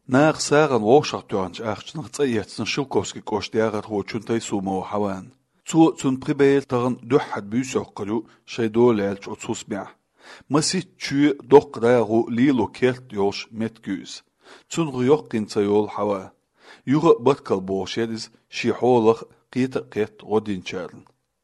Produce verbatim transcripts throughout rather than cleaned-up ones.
Nach sagen Rohschachtöranch achtzehn jetzt Schilkowski Kostiarat Hochuntai Sumo Hawan. Zu zum Pribeltern duhad Büsokkelu, Shaidolelch Otsusmia. Masit Chu Dokraru Lilo Kert Yosh Metgus. Zun Ryokin Sayol Hawa. Jura Batkal Boshedis, Shiholach, Kita Ket Rodinchern.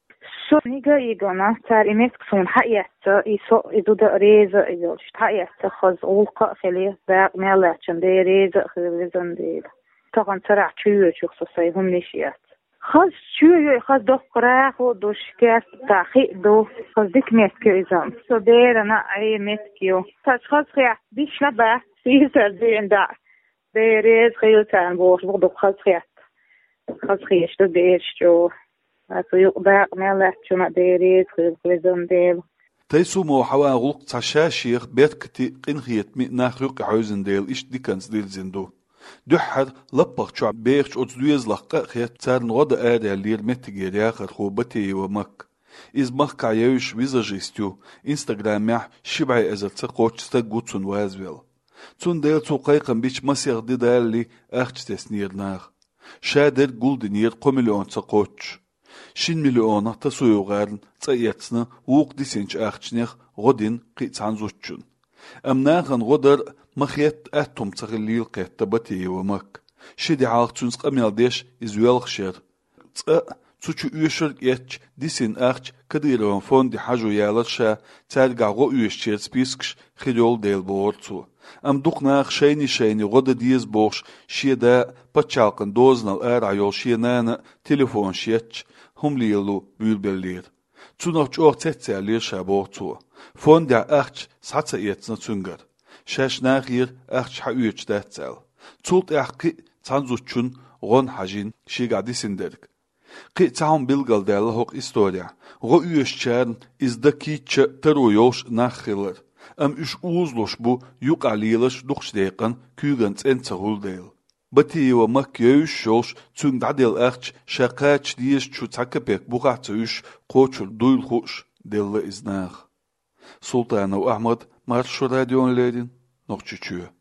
So niga igona tar imesk son hayata iso iduda reza idol hayata khaz ulqa khali baq melachan de reza khazan de طبعا ترى تشوي شو خصوصي هم نشيات خاص شوي خاص دقرا خو دوشكات تاخي دو خاص ديك ميسكو إزام سو دير أنا أي ميسكيو خاص خاص خيات ديش نبا سيسر دين دا ديريز خيوتان بوش بغدو خاص خيات خاص خيش دو ديش جو خاص يقباق مالات شو ما ديريز خيوتان ديل تيسو مو حوا غلق تشاشيخ بيتكتي قنخيت مي ناخلق عوزن ديل إش ديكنس ديل زندو دحر لبق شو بيخش أتدويز لقا خيات تارن غدا آدي اللير متجير ياخر خوبتي ومك إز مخ عيوش ويزاجيستيو إنستغرام يح شبعي أزل تقوش تقوتسون وازويل تون ديل توقيقن بيش مسيغ دي دالي أخش تسنير ناغ شادر قول دنير قو مليون تقوش شين مليون تسويو غارن تأياتنا ووق دي سنش أخشنيخ غدين قيت عنزوشون أم ناغن غدر مخيت أتوم تغليل قيت تبتي ومك شدي عاق تنسق أميال ديش إزويل خشير تأ تسوچو يوشر يتش ديسين أخش كديرون فون دي حاجو يالتشا تارقع غو يوشير سبيسكش خيدول ديل بورتو أم دوق ناغ شيني شيني غدا ديز بوش شيدا بچالقن دوزنا الأر عيول شينانا تليفون شيتش هم ليلو بيلبلير تونغ جوغ تتسع لير شابورتو فون دي أخش ساتسا يتسنا تنگر شاش ناغير أخش حاويتش داتسال تولت أحقي تانزوچون غون حاجين شيغا ديسندرك قي تاهم بيلغال دالا هوق إستوريا غو يوشچارن إزدا كيتش ترو يوش ناخيلر أم إش أوزلوش بو يوق عليلش دوخش ديقن كيغنت انت غول ديل بتي ومك يوش شوش تون داديل أخش شاقاتش ديش چو تاكبك بوغات يوش قوچل دويل خوش ديل إزناغ سلطان أحمد مارشو راديون ليدين نوچچو